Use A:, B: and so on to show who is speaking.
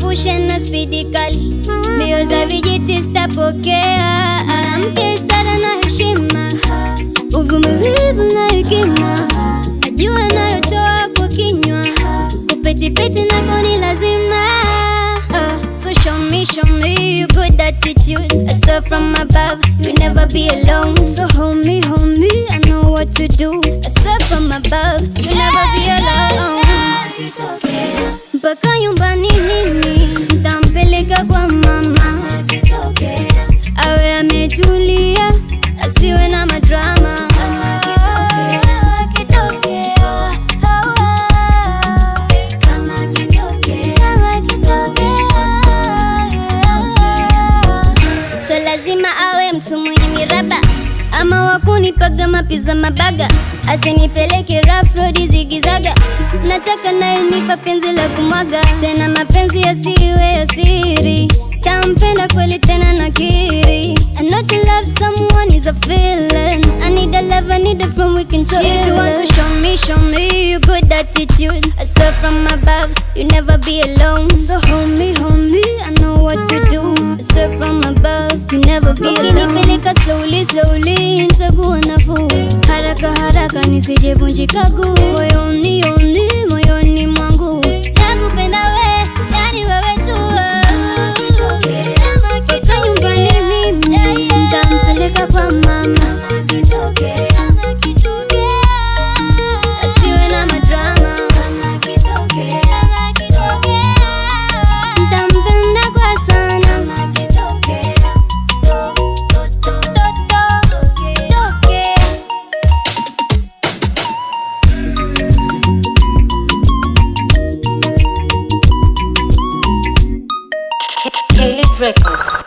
A: usiniepushe na spidi kali, mbio za vijiti sitapokea. Mwanamke stara na heshima, uvumilivu na hekima, najua nayotoa kwa kinywa, kupetipeti nako ni lazima. So show me your good attitude. I saw from above, you'll never be alone. So hold me, I know what to do. I saw from above, you'll never be alone. Mpaka nyumbani mimi nitampeleka kwa mama, awe ametulia, asiwe na madrama. So lazima awe mtu mwenye miraba, ama wakunipaga mapiza mabaga, asinipeleke rough road zigizaga. Nataka naye nipa penzi la kumwaga, tena mapenzi yasiwe ya siri, tampenda kweli tena nakiri. I know to love someone is a feeling, I need a love, I need a friend we can chill. So if you want to show me your good attitude. I saw from above, you'll never be alone. So hold me, I know what to do. I saw from above, you'll never be alone. Ukinipeleka slowly, nitakuwa nafuu, haraka nisijevunjika guu. Moyoni mwangu nakupenda we, yani wewe tu. Mpaka nyumbani mimi nitampeleka kwa mama, asiwe na madrama. Nitampenda kwa sana.
B: Caleb Records.